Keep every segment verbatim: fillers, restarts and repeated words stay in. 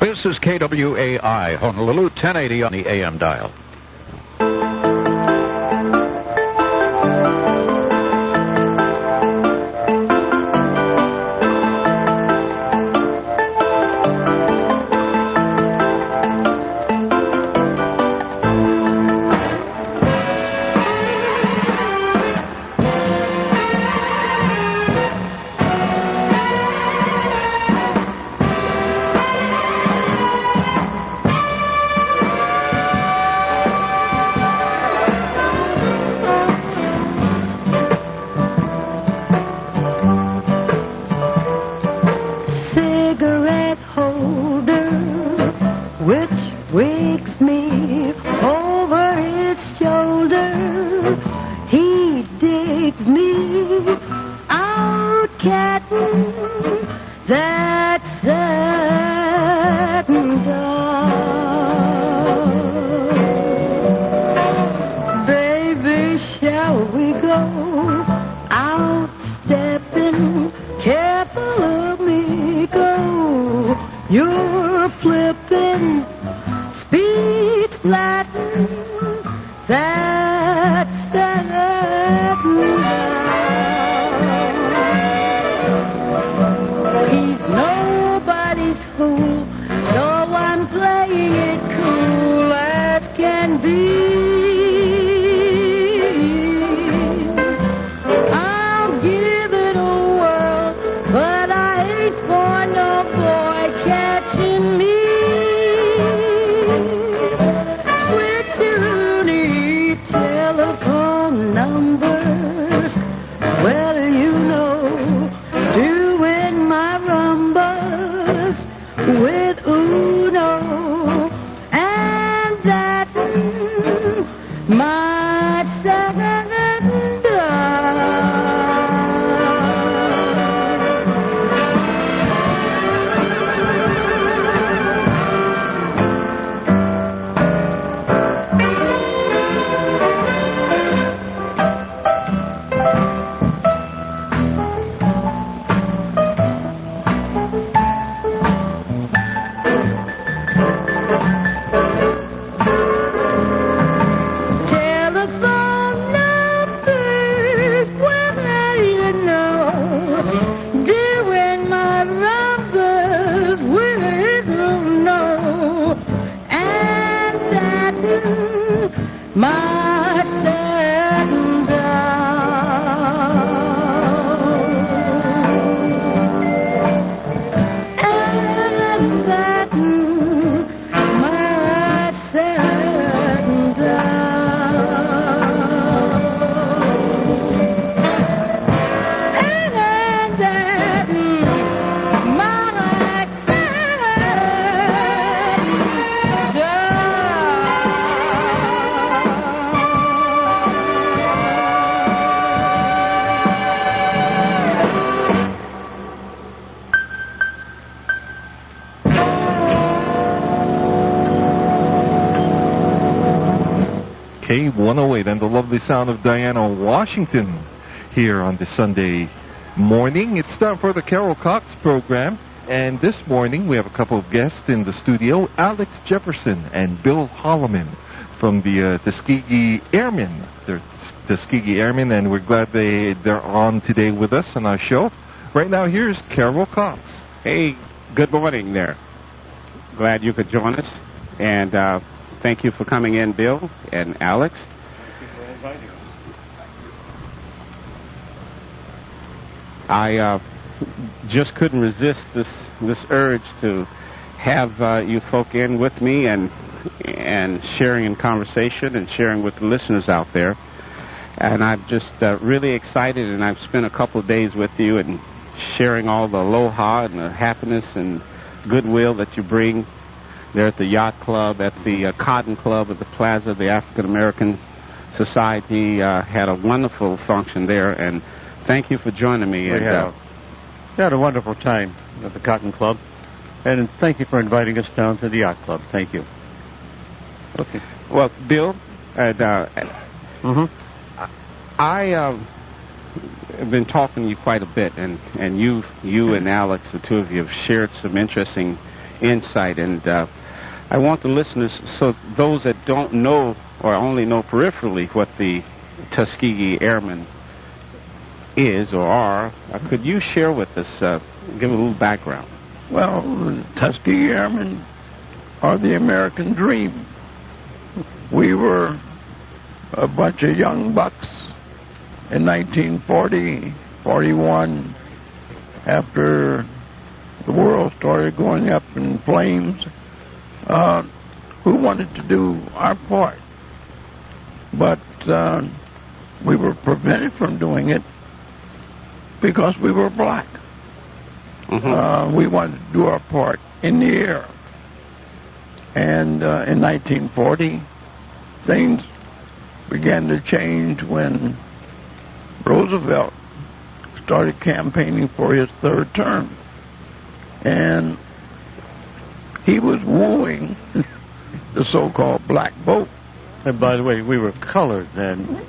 This is K W A I, Honolulu, ten eighty on the A M dial. K one oh eight and the lovely sound of Diana Washington here on this Sunday morning. It's time for the Carol Cox program, and this morning we have a couple of guests in the studio, Alex Jefferson and Bill Holloman from the uh, Tuskegee Airmen. They're Tuskegee Airmen, and we're glad they, they're on today with us on our show. Right now, here's Carol Cox. Hey, good morning there. Glad you could join us, and uh, thank you for coming in, Bill and Alex. Thank you for inviting us. I uh, just couldn't resist this this urge to have uh, you folk in with me and and sharing in conversation and sharing with the listeners out there. And I'm just uh, really excited, and I've spent a couple of days with you and sharing all the aloha and the happiness and goodwill that you bring there at the Yacht Club, at the uh, Cotton Club, at the Plaza. The African American Society uh, had a wonderful function there, and thank you for joining me. We, and, had, uh, we had a wonderful time at the Cotton Club, and thank you for inviting us down to the Yacht Club. Thank you. Okay. Well, Bill, and, uh, Mm-hmm. I uh, have been talking to you quite a bit, and, and you you and Alex, the two of you, have shared some interesting insight. And uh, I want the listeners, so those that don't know or only know peripherally what the Tuskegee Airmen is or are, uh, could you share with us, uh, give a little background? Well, the Tuskegee Airmen are the American dream. We were a bunch of young bucks in nineteen forty, forty-one, after the world started going up in flames, uh, who wanted to do our part. But uh, we were prevented from doing it because we were black. Mm-hmm. Uh, we wanted to do our part in the air. And uh, in nineteen forty, things began to change when Roosevelt started campaigning for his third term. And he was wooing the so-called black vote. And by the way, we were colored then.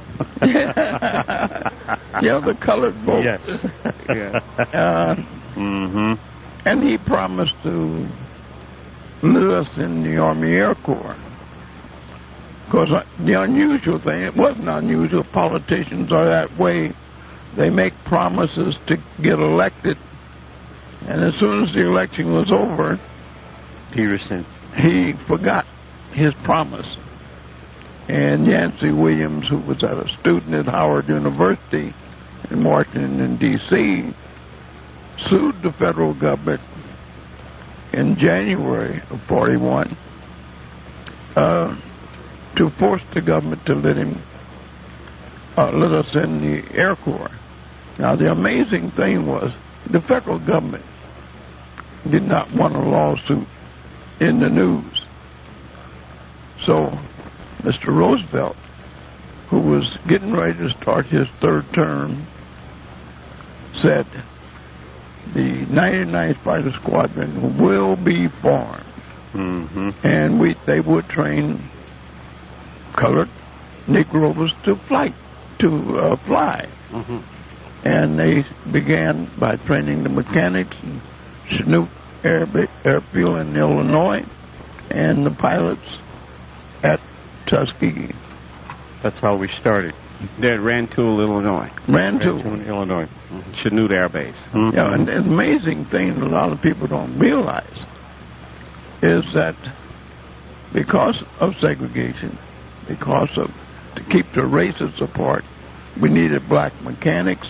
Yeah, the colored vote. Yes. Yeah. Uh, mm-hmm. And he promised to let us in the Army Air Corps. Because the unusual thing, it wasn't unusual, politicians are that way. They make promises to get elected, and as soon as the election was over, Peterson, he forgot his promise. And Yancey Williams, who was a student at Howard University in Washington, D C, sued the federal government in January of forty-one uh, to force the government to let him uh, let us in the Air Corps. Now, the amazing thing was the federal government did not want a lawsuit in the news. So Mister Roosevelt, who was getting ready to start his third term, said the ninety-ninth Fighter Squadron will be formed. Mm-hmm. And we they would train colored Negroes to flight, to uh, fly. Mm-hmm. And they began by training the mechanics in Chanute Air, Airfield in Illinois and the pilots at Tuskegee. That's how we started. They're at Rantoul, Illinois. Rantoul, Rantoul, Illinois. Mm-hmm. Chanute Air Base. Mm-hmm. Yeah, and the amazing thing that a lot of people don't realize is that because of segregation, because of to keep the races apart, we needed black mechanics,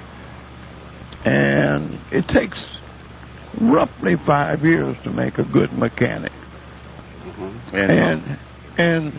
and it takes roughly five years to make a good mechanic. Mm-hmm. And and, and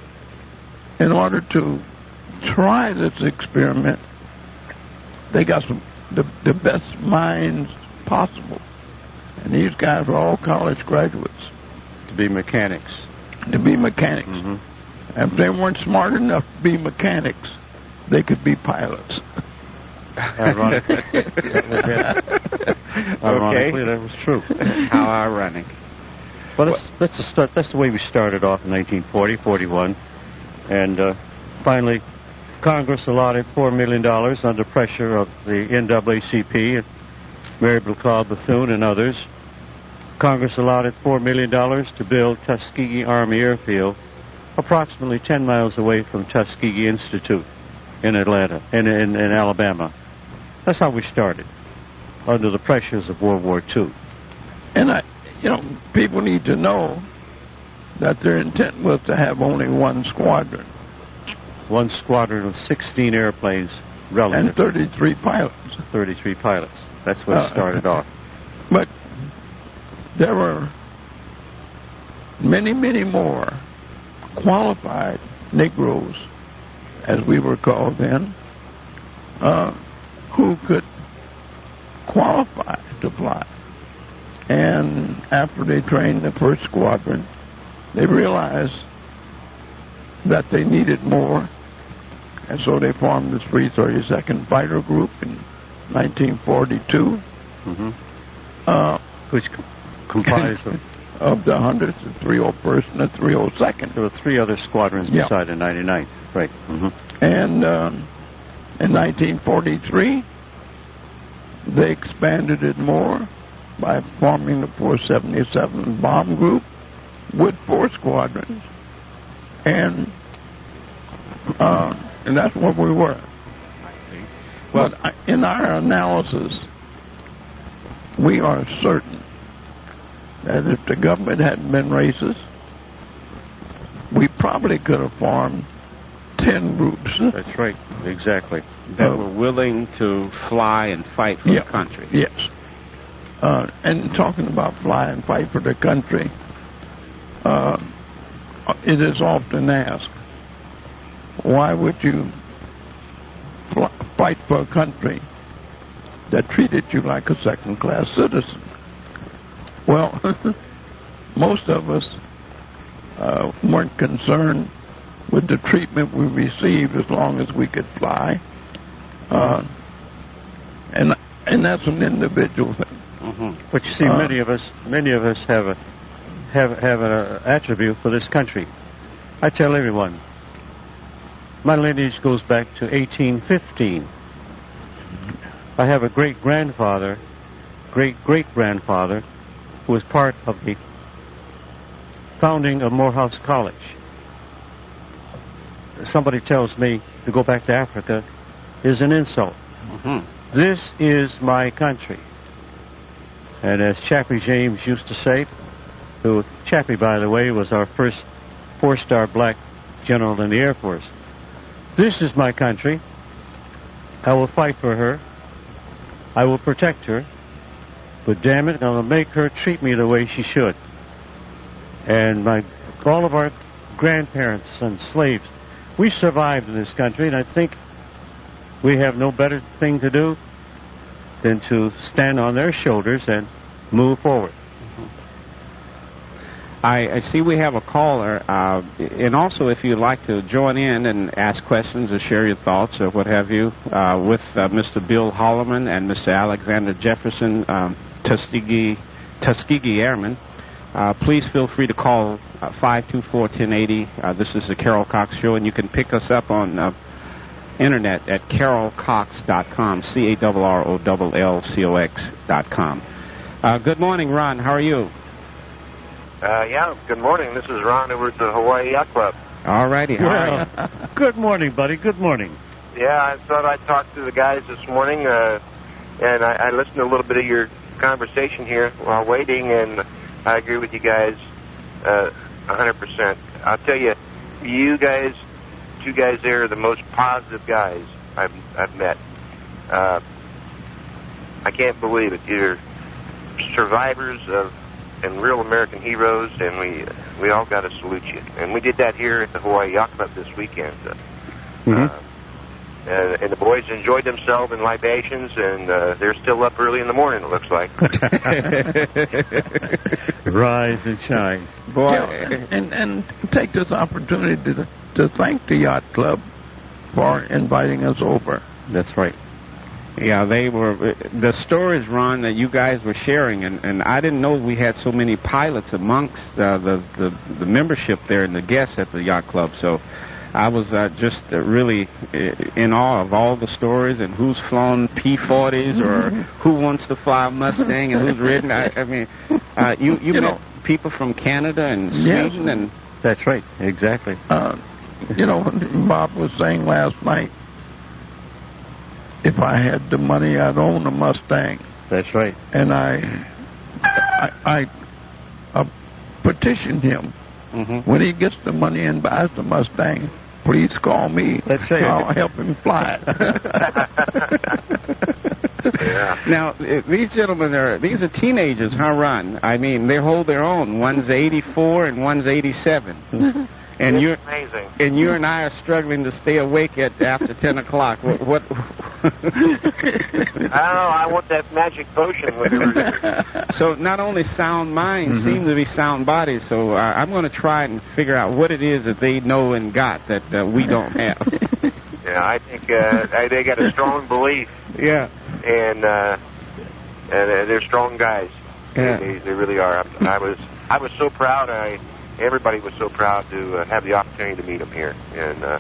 in order to try this experiment, they got some the, the best minds possible, and these guys were all college graduates To be mechanics. to be mechanics. Mm-hmm. And if they weren't smart enough to be mechanics, they could be pilots. Ironic. That was it. Ironically, Okay. that was true. How ironic. Well, that's, that's, the start, that's the way we started off in nineteen forty, forty-one. And uh, finally, Congress allotted four million dollars under pressure of the N double A C P, and Mary Claude Bethune and others. Congress allotted four million dollars to build Tuskegee Army Airfield, approximately ten miles away from Tuskegee Institute in Atlanta, in, in, in Alabama. That's how we started, under the pressures of World War Two. And, I, you know, people need to know that their intent was to have only one squadron. One squadron of sixteen airplanes, relative. And thirty-three pilots. thirty-three pilots. That's what Uh, started off. But there were many, many more qualified Negroes, as we were called then, uh, who could qualify to fly. And after they trained the first squadron, they realized that they needed more, and so they formed the three thirty-second Fighter Group in nineteen forty-two. Mm-hmm. Uh, Which com- comprised of, of the hundredth, the three oh first, and the three oh second. there were three other squadrons Yeah. beside the ninety-ninth. Right. Mm-hmm. And um, in nineteen forty-three, they expanded it more, by forming the four seventy-seven Bomb Group with four squadrons. And, uh, and that's what we were. I see. Well, but I, in our analysis, we are certain that if the government hadn't been racist, we probably could have formed ten groups. That's right, exactly. that uh, were willing to fly and fight for yeah, the country. Yes. Uh, and talking about fly and fight for the country, uh, it is often asked, why would you fl- fight for a country that treated you like a second-class citizen? Well, most of us uh, weren't concerned with the treatment we received as long as we could fly. Uh, and and that's an individual thing. Mm-hmm. But you see, Uh, many of us, many of us have a have have an attribute for this country. I tell everyone, my lineage goes back to eighteen fifteen. I have a great grandfather, great great grandfather, who was part of the founding of Morehouse College. Somebody tells me to go back to Africa is an insult. Mm-hmm. This is my country. And as Chappie James used to say, who, Chappie, by the way, was our first four-star black general in the Air Force, this is my country. I will fight for her. I will protect her. But damn it, I will make her treat me the way she should. And my, all of our grandparents and slaves, we survived in this country, and I think we have no better thing to do than to stand on their shoulders and move forward. I, I see we have a caller, uh, and also if you'd like to join in and ask questions or share your thoughts or what have you uh, with uh, Mister Bill Holloman and Mister Alexander Jefferson, um, Tuskegee, Tuskegee Airmen, uh, please feel free to call uh, five two four, one oh eight oh. Uh, this is the Carol Cox Show, and you can pick us up on uh, internet at carol cox dot com, C A R R O L L C O X dot com. Uh, good morning, Ron. How are you? Uh, yeah, good morning. This is Ron over at the Hawaii Yacht Club. All righty. How are you? Well, good morning, buddy. Good morning. Yeah, I thought I'd talk to the guys this morning, uh, and I, I listened to a little bit of your conversation here while waiting, and I agree with you guys uh, one hundred percent. I'll tell you, you guys, two guys there are the most positive guys I've, I've met. Uh, I can't believe it. You're survivors of and real American heroes, and we we all got to salute you. And we did that here at the Hawaii Yacht Club this weekend. Uh, Mm-hmm. uh, and, and the boys enjoyed themselves in libations, and uh, they're still up early in the morning, it looks like. Rise and shine. Boy. Yeah, and, and take this opportunity to, to thank the Yacht Club for inviting us over. That's right. Yeah, they were, the stories, Ron, that you guys were sharing, and, and I didn't know we had so many pilots amongst uh, the, the, the membership there and the guests at the Yacht Club, so I was uh, just uh, really in awe of all the stories and who's flown P forties or who wants to fly a Mustang and who's ridden. I, I mean, uh, you, you, You met know- people from Canada and Yes. Sweden and... That's right. Exactly. Uh, you know, Bob was saying last night, if I had the money, I'd own a Mustang. That's right. And I, I, I uh, petitioned him, Mm-hmm. when he gets the money and buys the Mustang, please call me. Let's say it. I'll help him fly it. Yeah. Now, uh, these gentlemen are, these are teenagers, huh, Ron? I mean, they hold their own. One's eighty-four and one's eighty-seven. And It's you're amazing. and you and I are struggling to stay awake at after ten o'clock. What? what I don't know. I want that magic potion. Whatever. So not only sound minds Mm-hmm. seem to be sound bodies. So uh, I'm going to try and figure out what it is that they know and got that uh, we don't have. Yeah, I think uh, they got a strong belief, Yeah. and uh, and uh, they're strong guys. Yeah. They, they really are. I, I was I was so proud. I everybody was so proud to uh, have the opportunity to meet them here, and uh,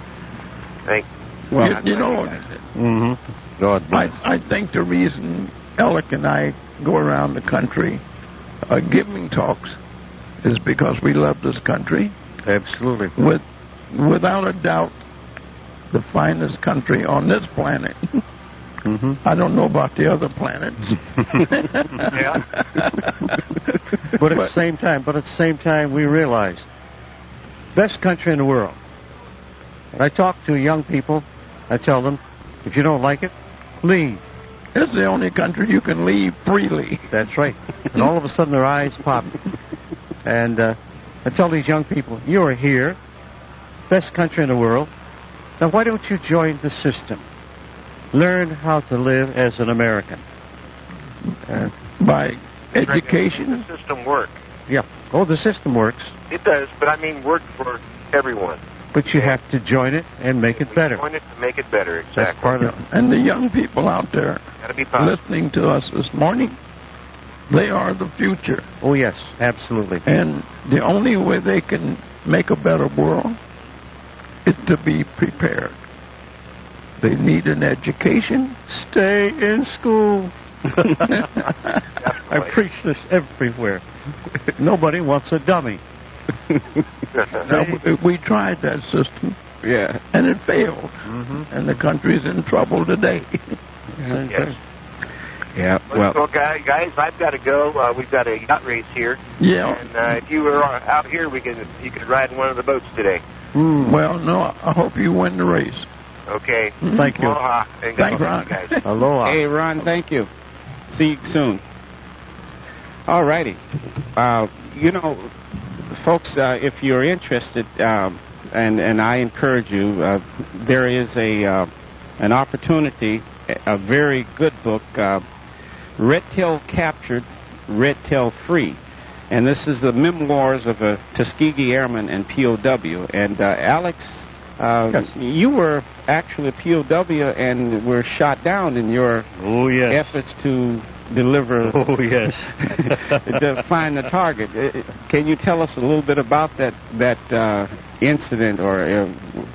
I think. Well, you, you know, Mm-hmm. God bless. I, I think the reason Alec and I go around the country uh, giving talks is because we love this country. Absolutely. With, without a doubt, the finest country on this planet. Mm-hmm. I don't know about the other planets. Yeah. But at the same time, but at the same time, we realize best country in the world. When I talk to young people, I tell them, if you don't like it, leave. It's the only country you can leave freely. That's right. And all of a sudden, their eyes pop. And uh, I tell these young people, you are here, best country in the world. Now, why don't you join the system? Learn how to live as an American. Uh, By education. The system work. yeah. Oh, the system works, It does, but I mean work for everyone. but you have to join it and make it better. Join it to make it better, exactly. That's part of it. And the young people out there Got to be positive. listening to us this morning, they are the future. Oh, yes, absolutely. And the only way they can make a better world is to be prepared. They need an education. Stay in school. I preach this everywhere. Nobody wants a dummy. Now, we, we tried that system, Yeah. and it failed. Mm-hmm. And the country's in trouble today. Yes. Yeah. Well, Well, guys, guys, I've got to go. Uh, we've got a yacht race here, Yeah. and uh, if you were uh, out here, we can you could ride in one of the boats today. Mm. Well, no, I hope you win the race. Okay. Thank you. Aloha. And Thanks, God Ron. bless you guys. Aloha. hey, Ron, thank you. See you soon. All righty. Uh, you know, folks, uh, if you're interested, um, and and I encourage you, uh, there is a uh, an opportunity, a very good book, uh, Red Tail Captured, Red Tail Free. And this is the memoirs of a Tuskegee Airman and P O W. And uh, Alex, uh, Yes. you were actually a P O W and were shot down in your Oh, yes. efforts to deliver, Oh, yes. to find the target. Uh, Can you tell us a little bit about that that uh, incident, or uh,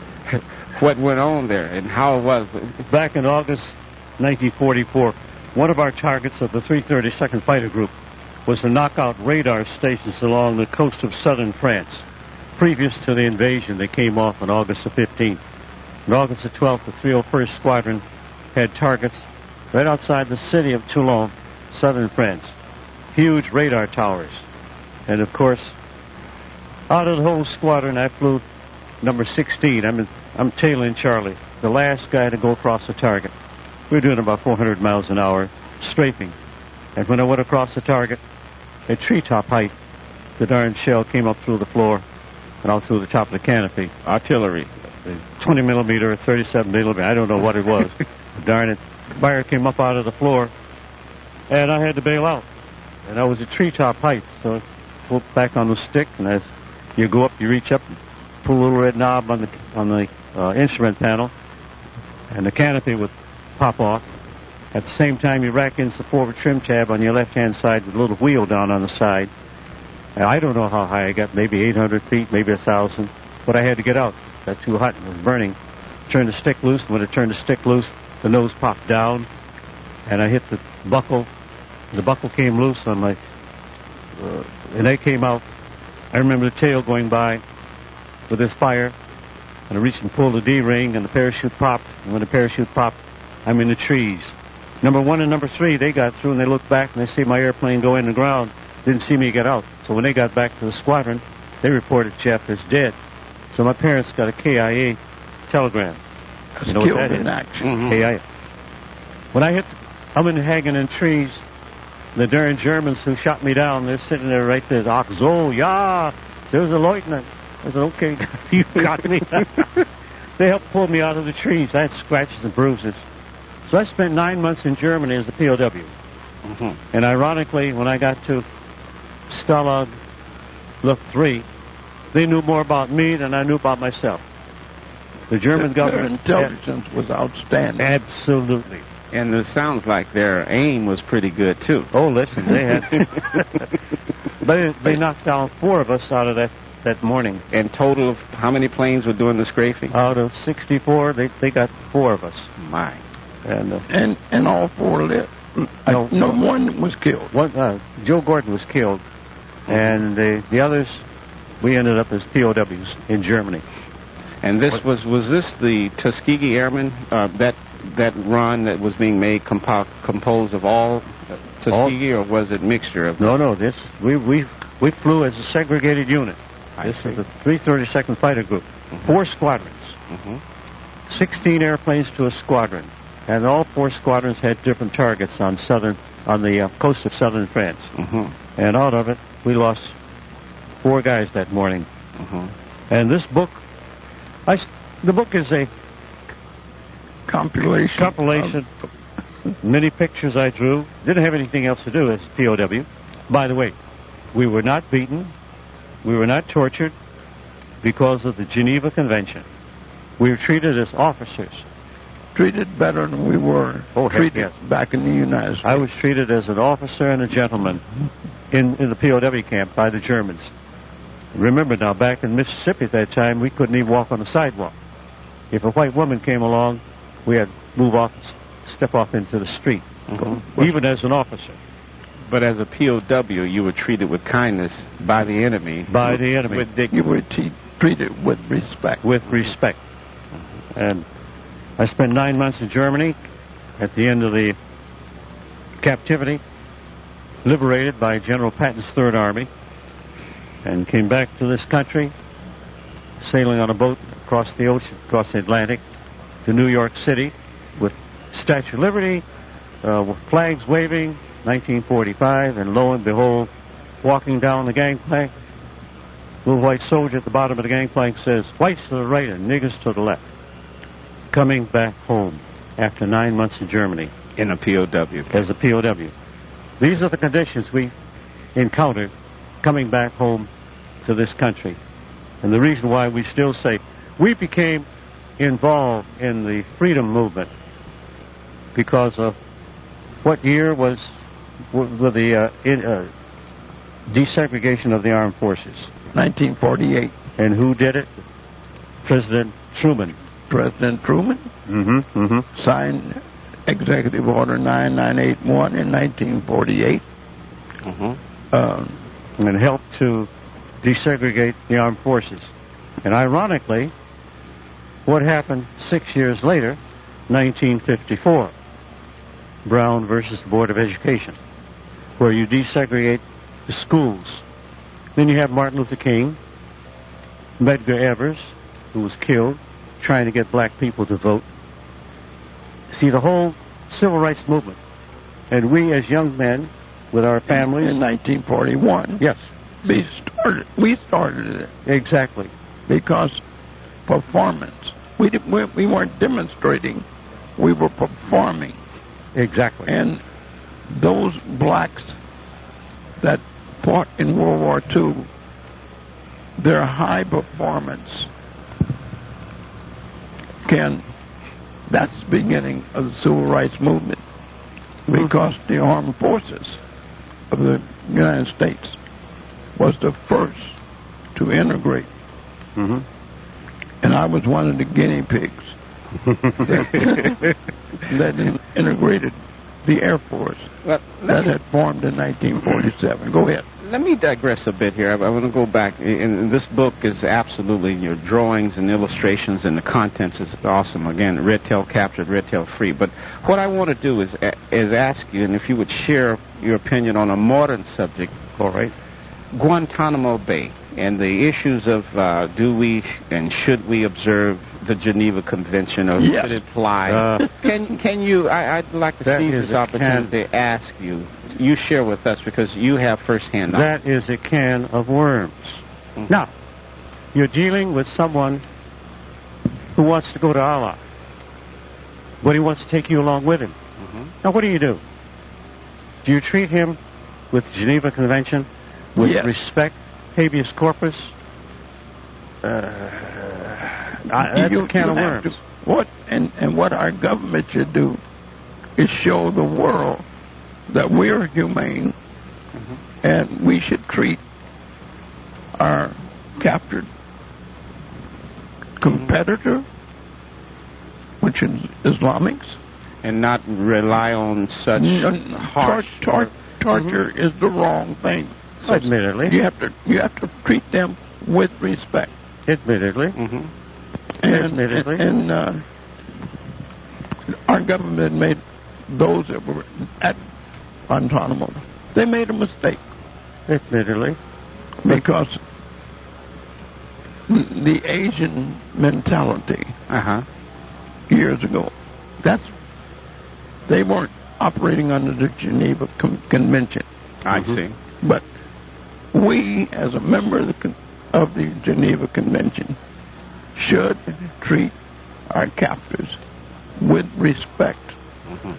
what went on there and how it was? Back in August nineteen forty-four, one of our targets of the three thirty-second Fighter Group was to knock out radar stations along the coast of southern France. Previous to the invasion, they came off on August the fifteenth. On August the twelfth, the three oh first Squadron had targets right outside the city of Toulon, southern France. Huge radar towers. And of course, out of the whole squadron, I flew number sixteen. I'm, in, I'm tailing Charlie, the last guy to go across the target. We were doing about four hundred miles an hour, strafing. And when I went across the target, at treetop height, the darn shell came up through the floor and out through the top of the canopy. Artillery. twenty millimeter, thirty-seven millimeter, I don't know what it was. Darn it. Fire came up out of the floor, and I had to bail out. And I was at treetop height, so I flipped back on the stick, and as you go up, you reach up, and pull a little red knob on the on the uh, instrument panel, and the canopy would pop off. At the same time, you rack in the forward trim tab on your left-hand side with a little wheel down on the side. And I don't know how high I got, maybe eight hundred feet, maybe one thousand, but I had to get out. Got too hot and was burning. Turned the stick loose, and when it turned the stick loose, the nose popped down, and I hit the buckle. The buckle came loose on my, uh, and they came out. I remember the tail going by with this fire, and I reached and pulled the D-ring, and the parachute popped. And when the parachute popped, I'm in the trees. Number one and number three, they got through, and they looked back, and they see my airplane go in the ground. Didn't see me get out. So when they got back to the squadron, they reported Jeff as dead. So my parents got a K I A telegram. You know what Killed that in is? action. Mhm. K I A. When I hit, I'm in hanging in trees. The darn Germans who shot me down, they're sitting there right there. Ach so, yeah, there's a lieutenant. I said, okay, you got me. They helped pull me out of the trees. I had scratches and bruises. So I spent nine months in Germany as a P O W. Mhm. And ironically, when I got to Stalag Luft three, they knew more about me than I knew about myself. The German Their government... intelligence was outstanding. Absolutely. And it sounds like their aim was pretty good, too. Oh, listen, they had... they, they knocked down four of us out of that, that morning. And total of how many planes were doing the scraping? Out of sixty-four, they, they got four of us. My. And uh, And and all four lived. I, No, no, one was killed. One, uh, Joe Gordon was killed, and the, the others, we ended up as P O Ws in Germany. And this was was this the Tuskegee Airmen, uh, that that run that was being made compo- composed of all uh, Tuskegee, or was it mixture of? No, no, this, we, we, we flew as a segregated unit. I This see. is the three thirty-second Fighter Group. Mhm. Four squadrons. Mm-hmm. sixteen airplanes to a squadron. And all four squadrons had different targets on southern, on the uh, coast of southern France. Mm-hmm. And out of it, we lost four guys that morning. Mm-hmm. And this book, I, s- the book is a Compilation. compilation, many pictures I drew. Didn't have anything else to do as P O W. By the way, we were not beaten. We were not tortured because of the Geneva Convention. We were treated as officers. Treated better than we were Oh, heck treated yes. back in the United States. I was treated as an officer and a gentleman in, in the P O W camp by the Germans. Remember now, back in Mississippi at that time, we couldn't even walk on the sidewalk. If a white woman came along, we had to move off, s- step off into the street, Mm-hmm. even as an officer. But as a P O W, you were treated with kindness by the enemy. By with, the enemy. With dignity. You were te- treated with respect. With respect. And I spent nine months in Germany at the end of the captivity, liberated by General Patton's Third Army, and came back to this country, sailing on a boat across the ocean, across the Atlantic, to New York City, with Statue of Liberty, uh, with flags waving, nineteen forty-five, and lo and behold, walking down the gangplank, little white soldier at the bottom of the gangplank says, whites to the right and niggers to the left. Coming back home after nine months in Germany In a P O W. as a P O W. These are the conditions we encountered coming back home to this country. And the reason why we still say we became involved in the freedom movement because of what year was with the uh, in, uh, desegregation of the armed forces. nineteen forty-eight. And who did it? President Truman. President Truman Mm-hmm, mm-hmm. signed Executive Order nine nine eight one in nineteen forty-eight. Mm-hmm. Um, And helped to desegregate the armed forces. And ironically, what happened six years later, nineteen fifty-four, Brown versus the Board of Education, where you desegregate the schools. Then you have Martin Luther King, Medgar Evers, who was killed trying to get black people to vote. See, the whole civil rights movement. And we as young men, with our families... in nineteen forty-one. Yes. We started, we started it Exactly. because performance. We, didn't, we, we weren't demonstrating, we were performing. Exactly. And those blacks that fought in World War Two, their high performance can, that's the beginning of the civil rights movement, because the armed forces of the United States was the first to integrate. Mm-hmm. And I was one of the guinea pigs that, that in- integrated the Air Force Well, that had formed in nineteen forty-seven. Go ahead. Let me digress a bit here. I, I want to go back. And this book is absolutely your drawings and illustrations, and the contents is awesome. Again, Red Tail captured, Red Tail free. But what I want to do is is ask you, and if you would share your opinion on a modern subject. All right. Guantanamo Bay and the issues of uh, do we and should we observe the Geneva Convention, or Yes. should it apply? Uh, can can you? I, I'd like to That seize is this a opportunity to ask you. You share with us because you have firsthand knowledge. That is a can of worms. Mhm. Now, you're dealing with someone who wants to go to Allah, but he wants to take you along with him. Mhm. Now, what do you do? Do you treat him with the Geneva Convention, with Yes. respect, habeas corpus? Uh, I- that's You- a can you of have worms. to- what and, and what our government should do is show the world that we're humane, and we should treat our captured competitor, which is Islamics, and not rely on such N- harsh tor- tor- torture mm-hmm. is the wrong thing. So admittedly, you have to you have to treat them with respect. Admittedly, mm-hmm. and, admittedly, and uh, our government made those that were at Guantanamo. They made a mistake. Admittedly, because the Asian mentality uh-huh. years ago, that's they weren't operating under the Geneva Com- Convention. I mm-hmm. see. But we, as a member of the, con- of the Geneva Convention, should treat our captors with respect. Mm-hmm.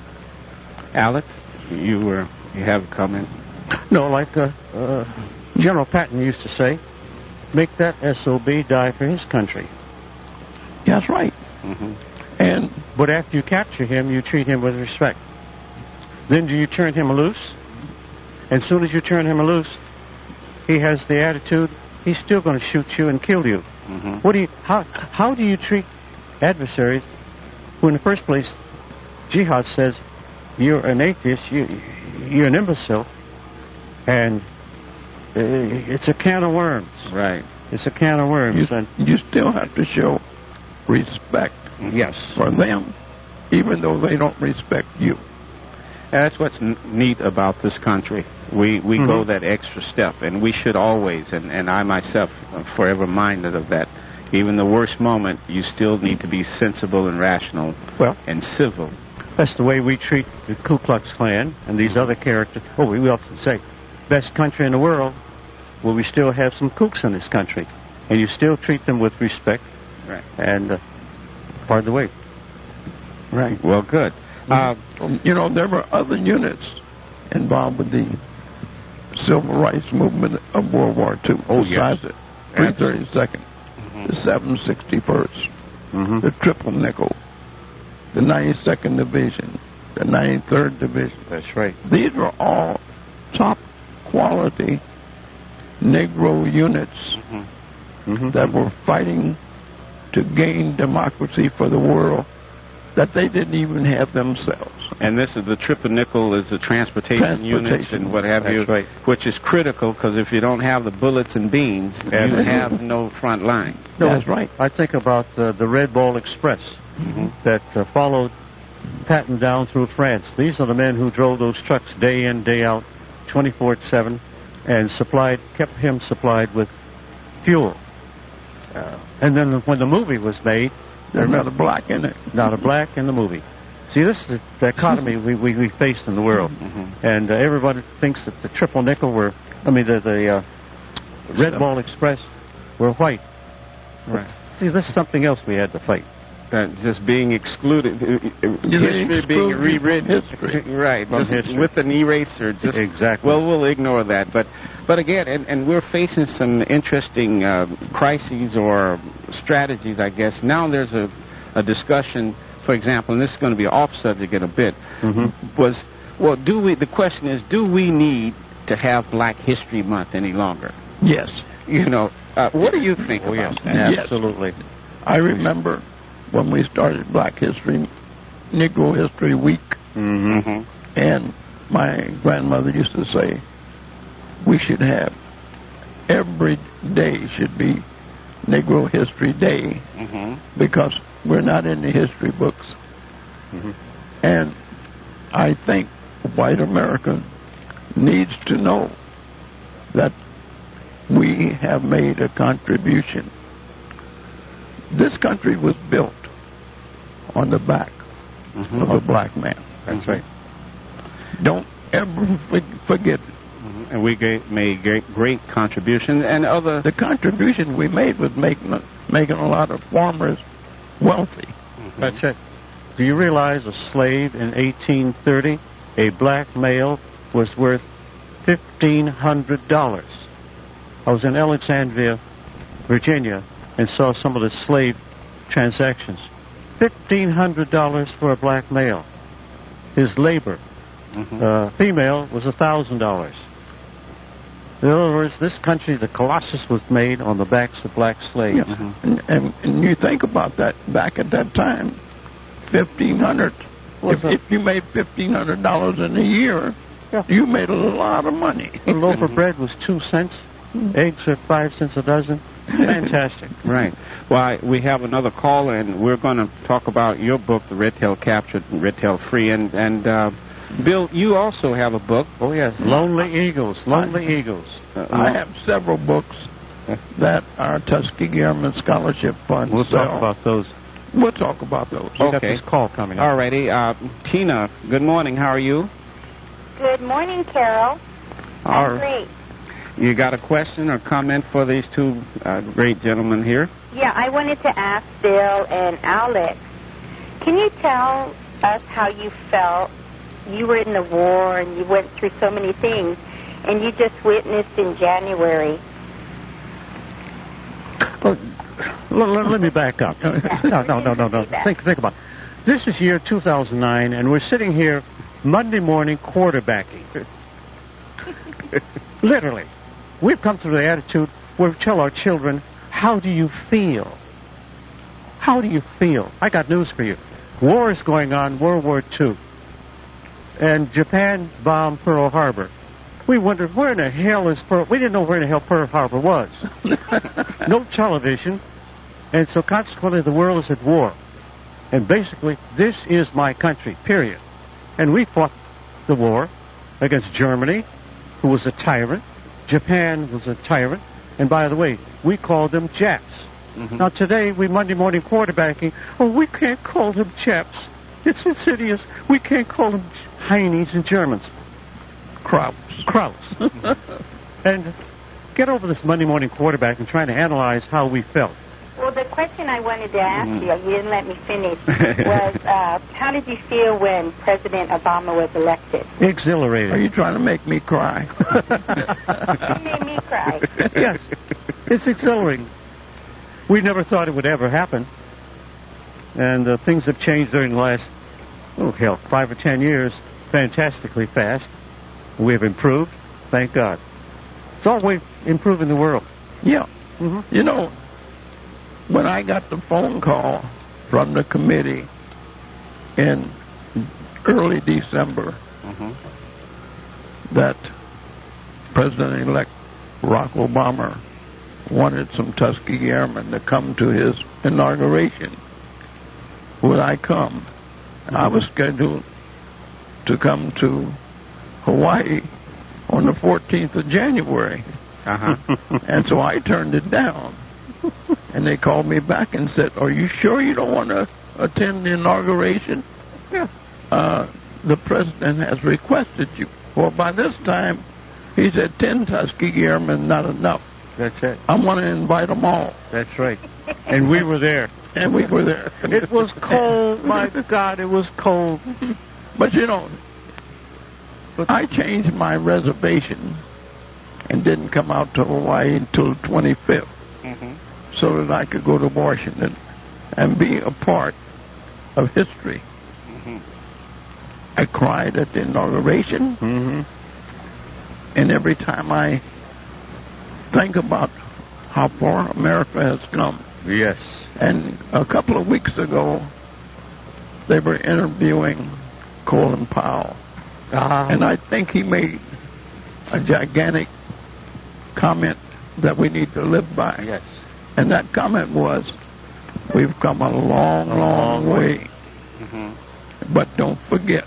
Alex, you were you have a comment? No, like uh, uh, General Patton used to say, make that S O B die for his country. That's right. Mm-hmm. And but after you capture him, you treat him with respect. Then do you turn him loose? And as soon as you turn him loose, he has the attitude, he's still going to shoot you and kill you. Mm-hmm. What do you? How how do you treat adversaries who, in the first place, Jihad says you're an atheist, you you're an imbecile, and uh, it's a can of worms. Right. It's a can of worms. You, and you still have to show respect. Yes. For them, even though they don't respect you. And that's what's n- neat about this country. We we mm-hmm. go that extra step, and we should always, and, and I myself am forever minded of that. Even the worst moment, you still need to be sensible and rational well, and civil. That's the way we treat the Ku Klux Klan and these other characters. Oh, we often say, best country in the world, well, we still have some kooks in this country. And you still treat them with respect. Right. And, uh, pardon the way. Right. Well, good. Uh, you know, there were other units involved with the civil rights movement of World War Two. Oh, besides yes. the three thirty-second, mm-hmm. the seven sixty-first, mm-hmm. the Triple Nickel, the ninety-second Division, the ninety-third Division. That's right. These were all top quality Negro units mm-hmm. Mm-hmm. that were fighting to gain democracy for the world that they didn't even have themselves. And this is the Triple Nickel is the transportation, transportation. units and what have That's you, right. which is critical because if you don't have the bullets and beans, you have no front line. No, that's right. I think about uh, the Red Ball Express mm-hmm. that uh, followed Patton down through France. These are the men who drove those trucks day in, day out, twenty-four seven, and supplied, kept him supplied with fuel. Uh, and then when the movie was made, there's not a black in it. Not a black in the movie. See, this is the dichotomy we, we, we face in the world. Mm-hmm. And uh, everybody thinks that the Triple Nickel were, I mean, the, the uh, Red Ball Express were white. Right. But, see, this is something else we had to fight. Uh, just being excluded, uh, history being rewritten, history. right? Just history. With an eraser, just exactly. Well, we'll ignore that, but but again, and, and we're facing some interesting uh, crises or strategies, I guess. Now there's a, a discussion, for example, and this is going to be off subject in a bit. Mm-hmm. Was well, do we? The question is, do we need to have Black History Month any longer? Yes. You know, uh, what do you think oh, about yes. that? Yes. Absolutely. I remember when we started Black History, Negro History Week, mm-hmm. and my grandmother used to say, we should have, every day should be Negro History Day, mm-hmm. because we're not in the history books. Mm-hmm. And I think white America needs to know that we have made a contribution. This country was built on the back mm-hmm. of a black man. That's mm-hmm. right. Don't ever forget it. Mm-hmm. And we gave, made great, great contribution. And other the contribution we made was making making a lot of farmers wealthy. Mm-hmm. That's it. Do you realize a slave in eighteen thirty, a black male, was worth fifteen hundred dollars? I was in Alexandria, Virginia, and saw some of the slave transactions. fifteen hundred dollars for a black male. His labor, mm-hmm. uh, female, was one thousand dollars. In other words, this country, the Colossus, was made on the backs of black slaves. Yeah. Mm-hmm. And, and, and you think about that, back at that time, fifteen hundred if, if you made fifteen hundred dollars in a year, Yeah. you made a lot of money. A loaf of bread was two cents. Eggs are five cents a dozen. Fantastic. Right. Well, I, we have another call, and we're going to talk about your book, The Red Tail Captured and Red Tail Free. And, and uh, Bill, you also have a book. Oh, yes. Lonely Eagles. Lonely I, Eagles. Uh, I have several books that are Tuskegee Airmen Scholarship Funds. We'll so talk about those. We'll talk about those. We got Okay. this call coming up. All righty. Uh, Tina, good morning. How are you? Good morning, Carol. All I'm great. You got a question or comment for these two uh, great gentlemen here? Yeah, I wanted to ask Bill and Alex, can you tell us how you felt? You were in the war and you went through so many things, and you just witnessed in January. Well, let, let, let me back up. No, no, no, no, no. Think, think about it. This is year two thousand nine, and we're sitting here Monday morning quarterbacking. Literally. We've come to the attitude where we tell our children, how do you feel? How do you feel? I got news for you. War is going on, World War Two. And Japan bombed Pearl Harbor. We wondered, where in the hell is Pearl... We didn't know where in the hell Pearl Harbor was. No television. And so consequently, the world is at war. And basically, this is my country, period. And we fought the war against Germany, who was a tyrant. Japan was a tyrant. And by the way, we called them Japs. Mm-hmm. Now today, we Monday morning quarterbacking. Oh, we can't call them Japs. It's insidious. We can't call them Heinies and Germans. Krauts. Krauts. And get over this Monday morning quarterback and trying to analyze how we felt. Well, the question I wanted to ask mm-hmm. you, you didn't let me finish, was uh, how did you feel when President Obama was elected? Exhilarating. Are you trying to make me cry? You made me cry. Yes, it's exhilarating. We never thought it would ever happen. And uh, things have changed during the last, oh, hell, five or ten years fantastically fast. We have improved, thank God. It's always improving the world. Yeah. Mm-hmm. You know, when I got the phone call from the committee in early December mm-hmm. that President-elect Barack Obama wanted some Tuskegee Airmen to come to his inauguration, would I come? Mm-hmm. I was scheduled to come to Hawaii on the fourteenth of January. Uh-huh. And so I turned it down. And they called me back and said, are you sure you don't want to attend the inauguration? Yeah. Uh, the president has requested you. Well, by this time, he said ten Tuskegee Airmen not enough. That's it. I want to invite them all. That's right. And we were there. And we were there. It was cold. My God, it was cold. But, you know, I changed my reservation and didn't come out to Hawaii until the twenty-fifth. Mm-hmm. So that I could go to Washington and be a part of history. Mm-hmm. I cried at the inauguration, mm-hmm. and every time I think about how far America has come. Yes. And a couple of weeks ago, they were interviewing Colin Powell, uh-huh. and I think he made a gigantic comment that we need to live by. Yes. And that comment was, we've come a long, a long, long way. Mm-hmm. But don't forget,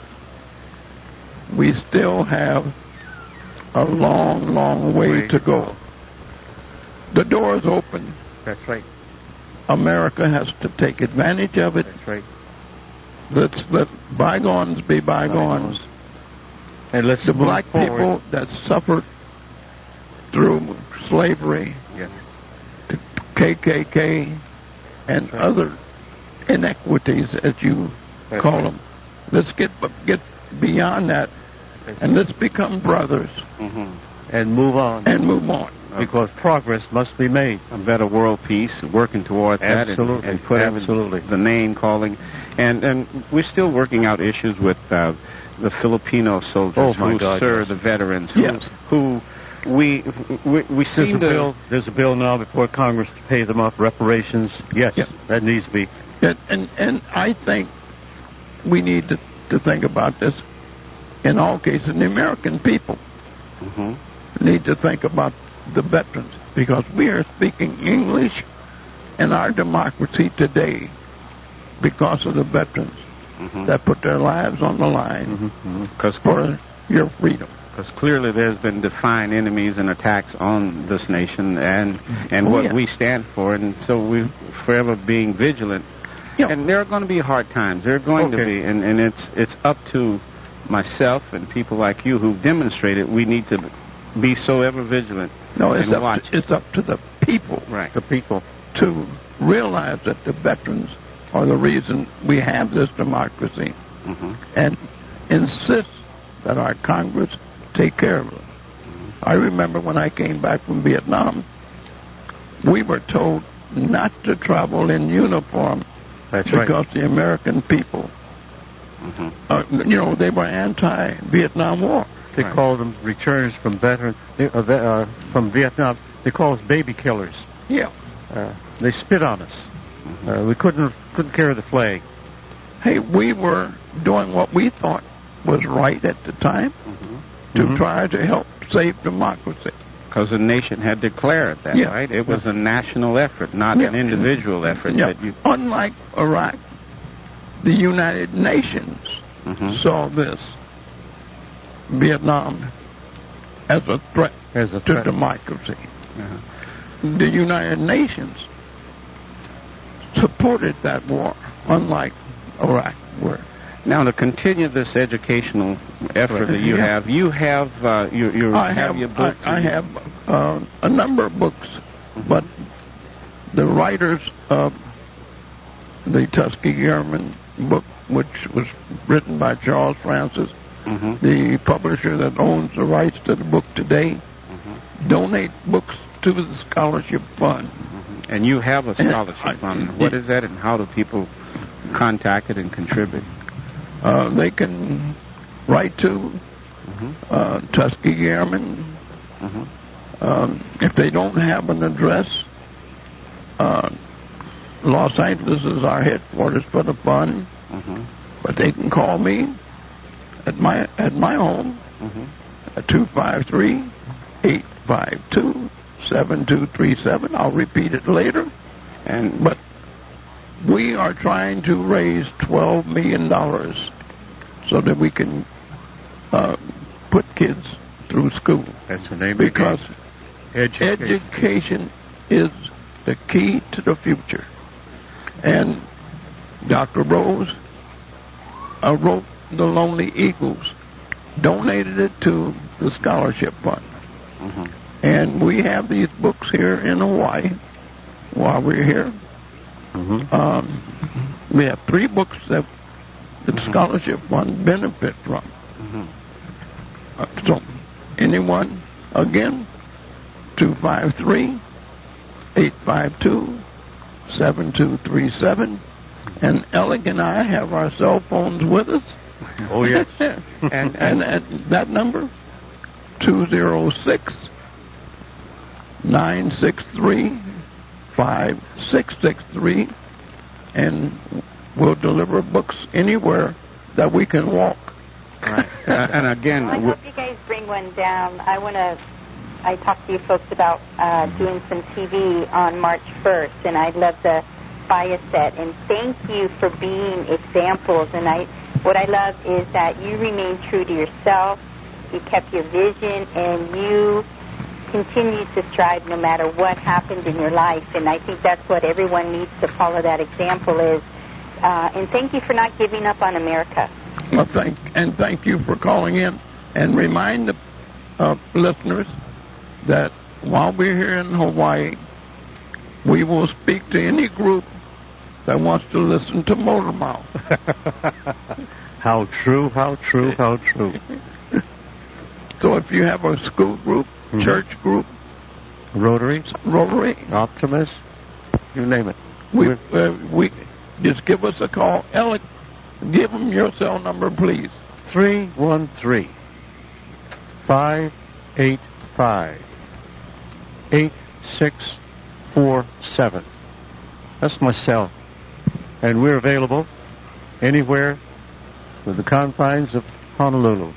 we still have a long, long way, way to go. The door is open. That's right. America has to take advantage of it. That's right. Let's let bygones be bygones. bygones. And let's the black forward. people that suffered through slavery, yes. K K K, and right. other inequities, as you That's call right. them. Let's get get beyond that, That's and right. let's become brothers. Mm-hmm. And move on. And move on. Because progress must be made. A better world peace, working toward that. Absolutely. And, and put Absolutely. the name calling. And and we're still working out issues with uh, the Filipino soldiers oh my who God, serve, yes. the veterans, yes. who, who we we, we there's seem a to... Bill, there's a bill now before Congress to pay them off reparations. Yes, yeah. that needs to be. And, and, and I think we need to to think about this. In all cases, the American people Mm-hmm. need to think about the veterans, because we are speaking English in our democracy today because of the veterans Mm-hmm. that put their lives on the line Mm-hmm. Because for your freedom. clearly there's been defined enemies and attacks on this nation and and Oh, what yeah. we stand for, and so we're forever being vigilant. Yeah. And there are going to be hard times. There are going to Okay. be, and, and it's it's up to myself and people like you who've demonstrated we need to be so ever vigilant No, it's and up, watch. to, it's up to the people Right. The people. to realize that the veterans are the reason we have this democracy, Mm-hmm. and insist that our Congress take care of it. I remember when I came back from Vietnam, we were told not to travel in uniform That's right. because the American people, Mm-hmm. uh, you know, they were anti-Vietnam War. They Right. call them returns from veteran uh, ve- uh, from Vietnam. They call us baby killers. Yeah. Uh, they spit on us. Uh, we couldn't couldn't carry the flag. Hey, we were doing what we thought was right at the time Mm-hmm. to Mhm. try to help save democracy. Because the nation had declared that, Yeah. right? It was a national effort, not an Yeah. individual effort. Yeah. That you, Unlike Iraq, the United Nations Mhm. saw this Vietnam as a threat As a to threat. democracy. Uh-huh. The United Nations supported that war, unlike Iraq, where Now, to continue this educational effort that you Yeah. have, you have uh, you, you I have have your books. I, I and- have uh, a number of books, Mhm. but the writers of the Tuskegee Airmen book, which was written by Charles Francis, Mhm. the publisher that owns the rights to the book today, Mhm. donate books to the scholarship fund. Mhm. And you have a scholarship I- fund. What is that, and how do people contact it and contribute? Uh, they can write to Mhm. uh, Tuskegee Airmen. Mhm. Um, if they don't have an address, uh, Los Angeles is our headquarters for the fund, Mhm. but they can call me at my at my home Mhm. at two five three, eight five two, seven two three seven. I'll repeat it later. And But we are trying to raise twelve million dollars so that we can uh, put kids through school, That's the name because of the game. Education. education is the key to the future. And Doctor Rose uh, wrote The Lonely Eagles, donated it to the scholarship fund. Mhm. And we have these books here in Hawaii while we're here. Mhm. Um, we have three books that the scholarship fund benefit from. Mhm. Uh, so, anyone, again, two five three, eight five two, seven two three seven. And Alec and I have our cell phones with us. Oh yes. and, and, and that number, two zero six, nine six three, five six six three. And we'll deliver books anywhere that we can walk. Right. Uh, and again, Well, I w- hope you guys bring one down. I want to. I talked to you folks about uh, doing some T V on March first, and I'd love to buy a set. And thank you for being examples. And I, what I love is that you remain true to yourself. You kept your vision, and you continue to strive no matter what happened in your life. And I think that's what everyone needs to follow. That example is. Uh, and thank you for not giving up on America. Well, thank and thank you for calling in, and remind the uh, listeners that while we're here in Hawaii, we will speak to any group that wants to listen to Motor Mouth. How true, how true, how true. So if you have a school group, Mhm. church group, Rotary, Rotary, Optimist, you name it. we uh, we just give us a call. Alec, give them your cell number, please. three one three, five eight five, eight six four seven. That's my cell. And we're available anywhere with the confines of Honolulu.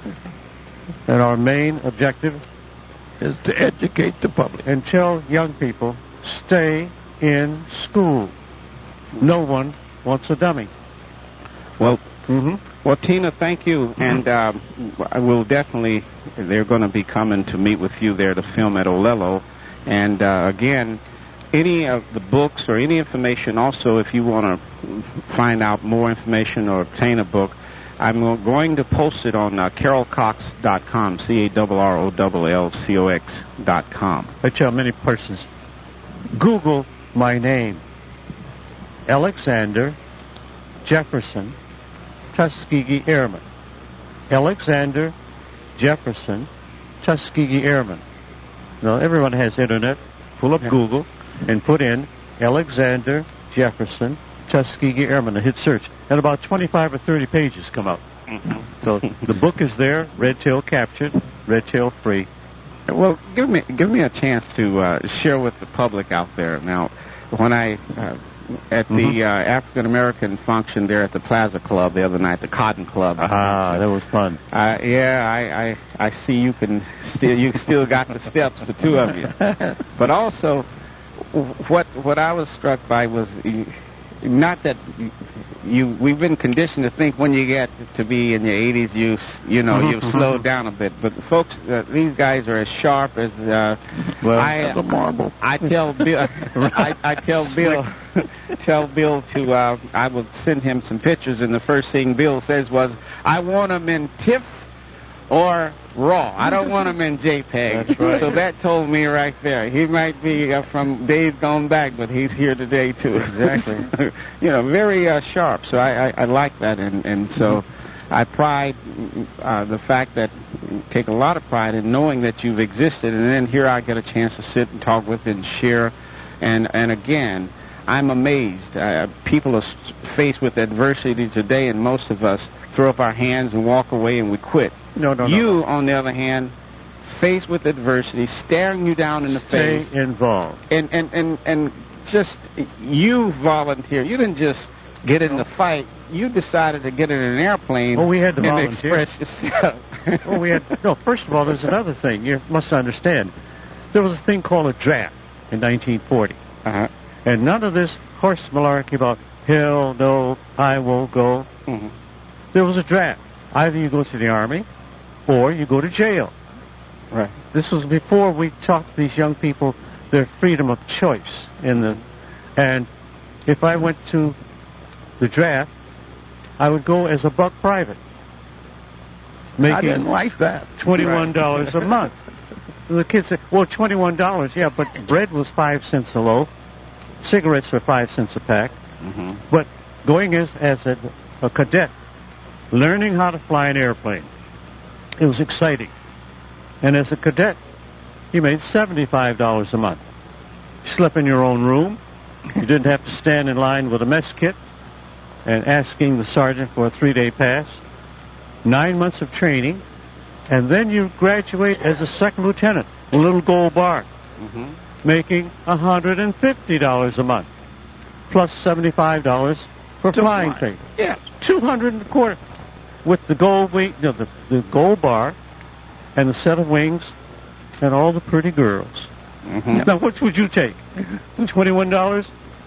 And our main objective is to educate the public and tell young people, stay in school. No one wants a dummy. Well, Mm-hmm. well, Tina, thank you, and uh, I will definitely. They're going to be coming to meet with you there to film at Olelo, and uh, again, any of the books or any information. Also, if you want to find out more information or obtain a book, I'm going to post it on uh, carol cox dot com, C A R R O L L C O X dot com. I tell many persons, Google my name, Alexander Jefferson Tuskegee Airman. Alexander Jefferson Tuskegee Airman. Now, everyone has internet. Pull up yeah. Google and put in Alexander Jefferson Tuskegee Airman and hit search. And about twenty-five or thirty pages come out. Mm-hmm. So the book is there, Red Tail captured, Red Tail free. Well, give me give me a chance to uh, share with the public out there. Now, when I uh, at mm-hmm. the uh, African American function there at the Plaza Club the other night, the Cotton Club. Ah, that was fun. Uh, yeah, I, I I see you can still you still got the steps, the two of you. But also, what what I was struck by was. Not that you, we've been conditioned to think when you get to be in your eighties, you, you know, you've slowed down a bit. But folks, uh, these guys are as sharp as, uh, well, I, a marble. I tell Bill, I, I tell Bill, tell Bill to, uh, I will send him some pictures, and the first thing Bill says was, I want them in TIFF or RAW. I don't want them in JPEG. That's right. So that told me right there. He might be uh, from days gone back, but he's here today, too. Exactly. You know, very uh, sharp. So I, I, I like that. And, and so I pride uh, the fact that, take a lot of pride in knowing that you've existed. And then here I get a chance to sit and talk with and share. And, and again, I'm amazed. Uh, people are faced with adversity today, and most of us throw up our hands and walk away and we quit. No, no, no. You, no. on the other hand, faced with adversity, staring you down in the Stay face. involved. And, and, and, and just, you volunteer. You didn't just get in the fight. You decided to get in an airplane oh, we had to and volunteer. express yourself. oh, we had, no, first of all, there's another thing. You must understand. There was a thing called a draft in nineteen forty. Uh-huh. And none of this horse malarkey about, hell no, I won't go. Mm-hmm. There was a draft. Either you go to the Army or you go to jail. Right. This was before we taught these young people their freedom of choice. In the, and if I went to the draft, I would go as a buck private. Making I didn't like that. twenty-one dollars a month. The kids said, well, twenty-one dollars, yeah, but bread was five cents a loaf. Cigarettes were five cents a pack. Mm-hmm. But going as, as a, a cadet, learning how to fly an airplane, it was exciting. And as a cadet, you made seventy-five dollars a month. You slept in your own room. You didn't have to stand in line with a mess kit and asking the sergeant for a three-day pass. Nine months of training, and then you graduate as a second lieutenant, a little gold bar, mm-hmm. making one hundred fifty dollars a month, plus seventy-five dollars for to flying fly. training. Yes. two hundred and a quarter with the gold wing, you know, the, the gold bar and the set of wings and all the pretty girls. Mm-hmm. Now, which would you take? twenty-one dollars?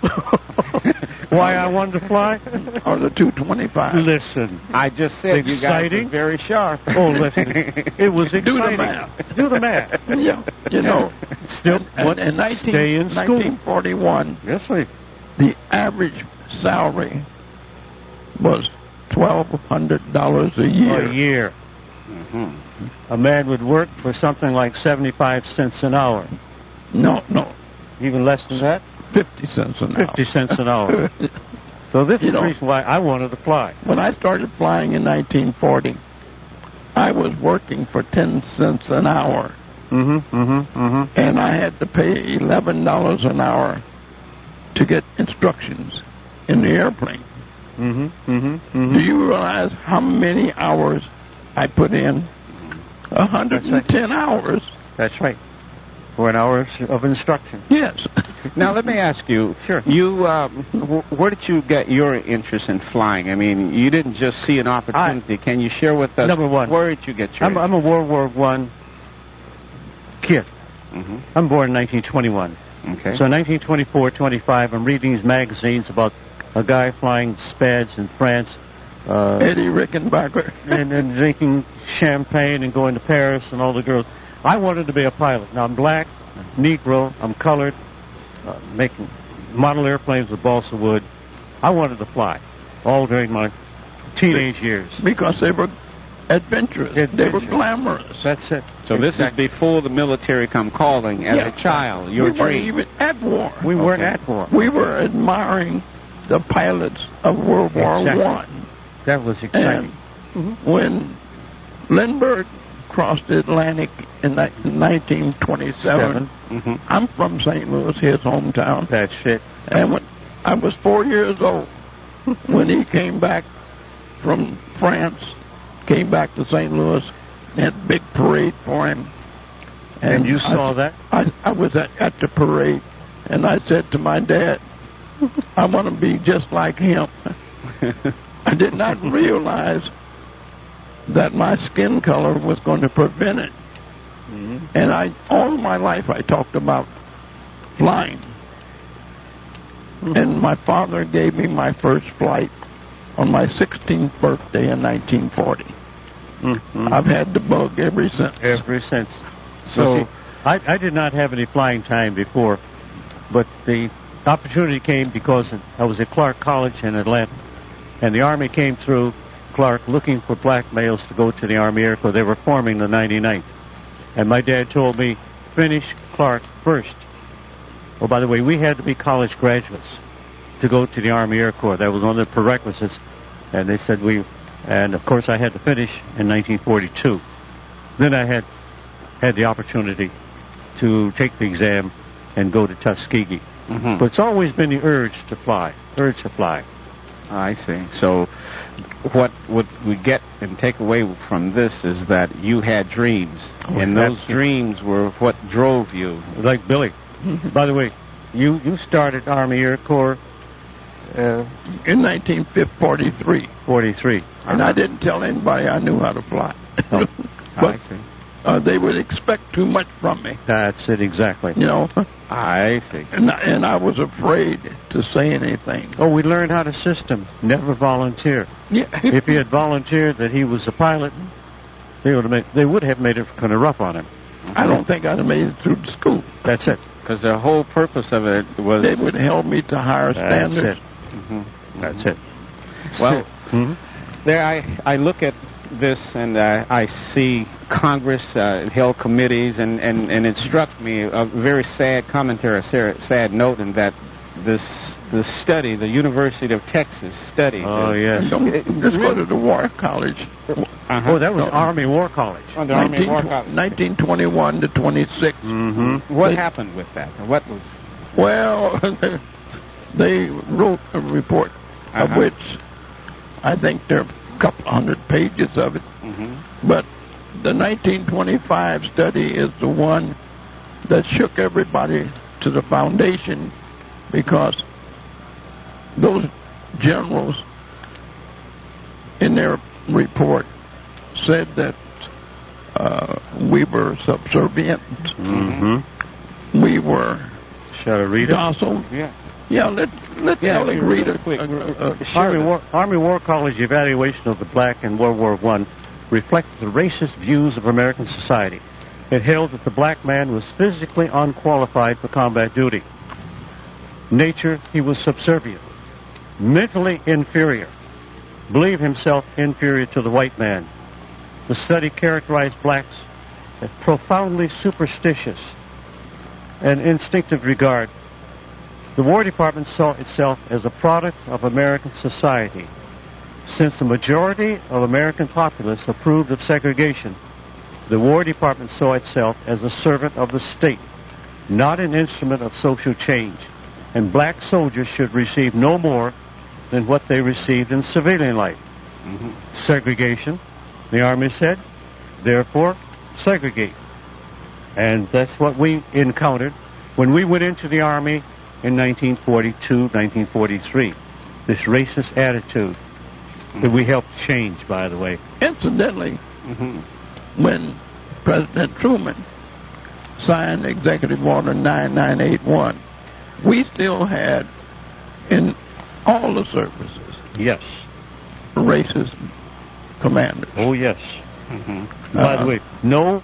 Why I wanted to fly? Or the two twenty-five? Listen. I just said exciting. You guys were very sharp. Oh, listen. It was exciting. Do the math. Do the math. Yeah. You know, still, what? in nineteen, Stay in school. nineteen forty-one, Yes, sir. the average salary was twelve hundred dollars a year. A year. Mm-hmm. A man would work for something like seventy-five cents an hour. No, no. Even less than that? fifty cents an hour. fifty cents an hour. So this You is know, the reason why I wanted to fly. When I started flying in nineteen forty, I was working for ten cents an hour. Mm-hmm, mm-hmm, mm-hmm. And I had to pay eleven dollars an hour to get instructions in the airplane. Mm-hmm, mm-hmm, mm-hmm. Do you realize how many hours I put in? one hundred ten That's right. hours. That's right. for an hour of instruction. Yes. Now, let me ask you. Sure. You, uh, w- where did you get your interest in flying? I mean, you didn't just see an opportunity. Can you share with us? Number one. Where did you get your I'm, I'm a World War One kid. Mm-hmm. I'm born in nineteen twenty-one. Okay. So in nineteen twenty-four, twenty-five, I'm reading these magazines about a guy flying Spads in France. Uh, Eddie Rickenbacker. and then drinking champagne and going to Paris and all the girls. I wanted to be a pilot. Now, I'm black, Negro, I'm colored, uh, making model airplanes with balsa wood. I wanted to fly all during my teenage years. Because they were adventurous. They were glamorous. That's it. So this is before the military come calling as Yeah. a child, your we weren't dream. even at war. We weren't Okay. at war. We were admiring the pilots of World War Exactly. One. That was exciting. And when Lindbergh crossed the Atlantic in ni- nineteen twenty-seven, Mm-hmm. I'm from Saint Louis, his hometown, That's it. and when I was four years old when he came back from France, came back to Saint Louis, had a big parade for him. And you saw I, that? I, I was at, at the parade, and I said to my dad, I want to be just like him. I did not realize that my skin color was going to prevent it. Mm-hmm. And I, all my life, I talked about flying. Mm-hmm. And my father gave me my first flight on my sixteenth birthday in nineteen forty. Mm-hmm. I've had the bug ever since. Ever since. So- So, see, I, I did not have any flying time before, but the opportunity came because I was at Clark College in Atlanta, and the Army came through Clark looking for black males to go to the Army Air Corps. They were forming the ninety-ninth. And my dad told me, finish Clark first. Oh, by the way, we had to be college graduates to go to the Army Air Corps. That was one of the prerequisites. And they said we, and of course I had to finish in nineteen forty-two. Then I had had the opportunity to take the exam and go to Tuskegee. Mm-hmm. But it's always been the urge to fly, urge to fly. I see. So what what we get and take away from this is that you had dreams, Oh, and those absolutely. dreams were what drove you. Like Billy. By the way, you, you started Army Air Corps uh, In nineteen forty-three. forty-three. And I didn't tell anybody I knew how to fly. I but see. uh, they would expect too much from me, That's it, exactly. you know. I see. And I, and I was afraid to say anything. Oh, we learned how to system. Never volunteer. Yeah. If he had volunteered that he was a pilot, they would have made, they would have made it kind of rough on him. I don't think I'd have made it through the school. That's it. Because the whole purpose of it was. They would have held me to higher That's standards. it. Mhm. That's it. Well, Mhm. there I I look at this and uh, I see Congress uh, held committees, and, and, and it struck me a very sad commentary, a sad, sad note in that this the study, the University of Texas study. Oh, the, yes. Don't just go to the War College. uh-huh. Oh, that was No. Army War College. Oh, the Army War College. nineteen twenty-one to twenty-six. Mm-hmm. What They- happened with that? What was? Well, they wrote a report Uh-huh. of which I think there are a couple hundred pages of it. Mhm. But the nineteen twenty-five study is the one that shook everybody to the foundation, because those generals in their report said that uh, we were subservient, Mm-hmm. we were Shall I read it? docile. Yeah. Yeah, let let Yeah, Kelly read read it it. quick. Uh, uh, uh, Army War, Army War College evaluation of the black in World War One reflected the racist views of American society. It held that the black man was physically unqualified for combat duty. Nature, he was subservient, mentally inferior, believed himself inferior to the white man. The study characterized blacks as profoundly superstitious and instinctive regard. The War Department saw itself as a product of American society. Since the majority of American populace approved of segregation, the War Department saw itself as a servant of the state, not an instrument of social change, and black soldiers should receive no more than what they received in civilian life. Segregation, the Army said, therefore segregate. And that's what we encountered when we went into the Army in nineteen forty-two, nineteen forty-three. This racist attitude mm-hmm. that we helped change, by the way. Incidentally, mm-hmm. when President Truman signed Executive Order nine nine eight one, we still had in all the services yes, racist commanders. Oh, yes. Mm-hmm. By uh, the way, no,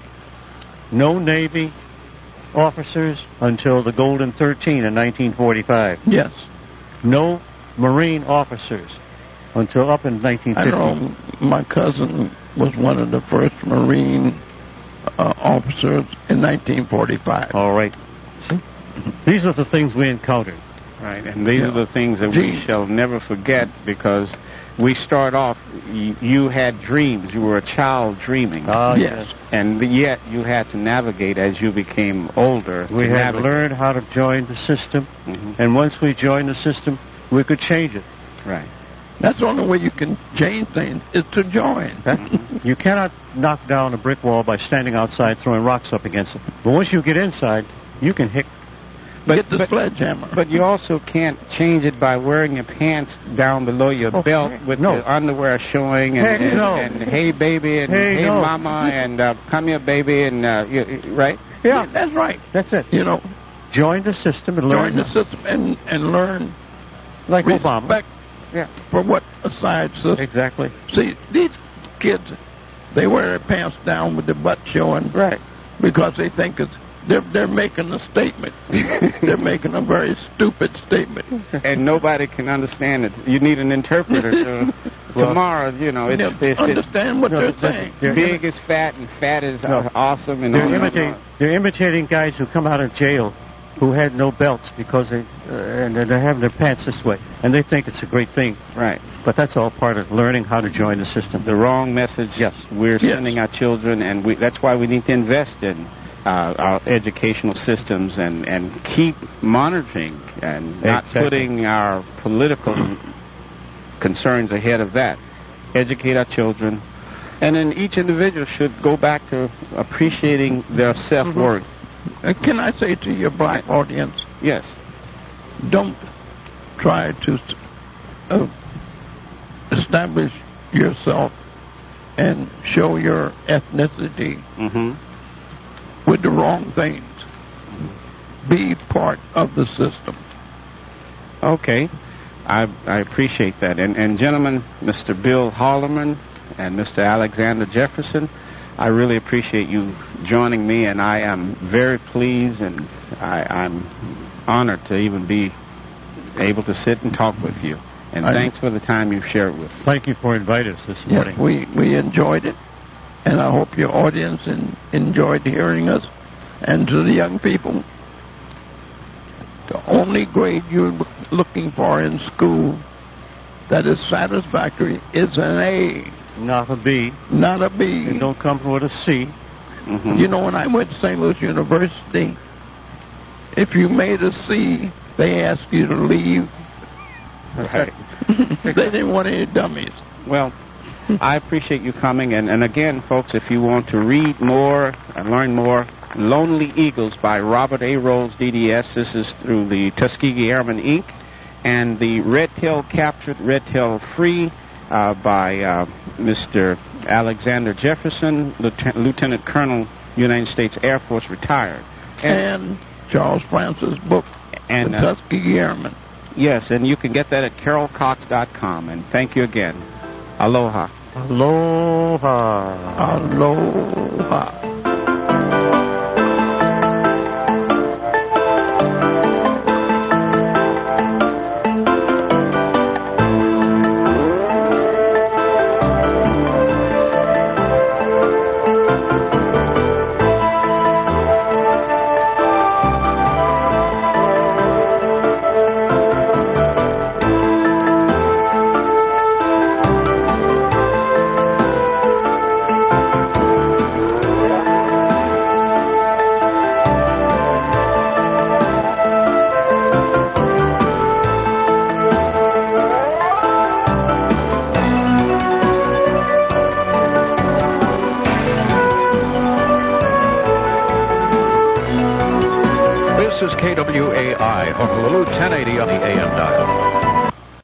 no Navy officers until the Golden thirteen in nineteen forty-five. Yes. No Marine officers until up in nineteen fifty. I know my cousin was one of the first Marine uh, officers in nineteen forty-five. All right. See? These are the things we encountered. Right, and these yeah. are the things that Gee. we shall never forget, because we start off, you, you had dreams. You were a child dreaming. Oh, yes. yes. And yet you had to navigate as you became older. We had to learned how to join the system, mm-hmm. and once we joined the system, we could change it. Right. That's the only way you can change things, is to join. You cannot knock down a brick wall by standing outside throwing rocks up against it. But once you get inside, you can hit. But, Get the but, sledgehammer. But you also can't change it by wearing your pants down below your oh, belt with no. your underwear showing and hey, and, no. and hey baby and hey, hey no. mama and uh, come here baby and uh, you, right? Yeah. yeah, that's right. That's it. You know, join the system and learn join the system and and learn like respect Obama. Yeah. for what a side system. Exactly. See, these kids, they wear their pants down with their butt showing, right? Because they think it's. They're, they're making a statement. They're making a very stupid statement. And nobody can understand it. You need an interpreter to, well, tomorrow, you know. It's, it's, understand it's, what no, they're saying. They're big is fat and fat is no. awesome. And they're, all imitating, they're imitating guys who come out of jail who had no belts because they, uh, and they're having their pants this way. And they think it's a great thing. Right. But that's all part of learning how to join the system. The wrong message. Yes. We're yes. sending our children, and we, that's why we need to invest in Uh, our educational systems and, and keep monitoring and not exactly. putting our political concerns ahead of that. Educate our children. And then each individual should go back to appreciating their self-worth. Mm-hmm. Uh, can I say to your black audience? Yes. Don't try to uh, establish yourself and show your ethnicity mm-hmm. with the wrong things. Be part of the system. Okay. I, I appreciate that. And, and gentlemen, Mister Bill Holloman and Mister Alexander Jefferson, I really appreciate you joining me, and I am very pleased and I, I'm honored to even be able to sit and talk with you. And I, thanks for the time you've shared with us. Thank you for inviting us this morning. Yes, we, we enjoyed it. And I hope your audience in, enjoyed hearing us. And to the young people, the only grade you're looking for in school that is satisfactory is an A. Not a B. Not a B. And don't come with a C. Mm-hmm. You know, when I went to Saint Louis University, if you made a C, they asked you to leave. Right. They didn't want any dummies. Well, I appreciate you coming, and, and again, folks, if you want to read more and learn more, Lonely Eagles by Robert A. Rolls, D D S. This is through the Tuskegee Airmen, Incorporated, and the Red Tail Captured, Red Tail Free uh, by uh, Mister Alexander Jefferson, Lieutenant, Lieutenant Colonel, United States Air Force, retired. And, and Charles Francis' book, and, The uh, Tuskegee Airmen. Yes, and you can get that at carol cox dot com, and thank you again. Aloha. Aloha. Aloha. W A I, Honolulu, ten eighty on the A M dial.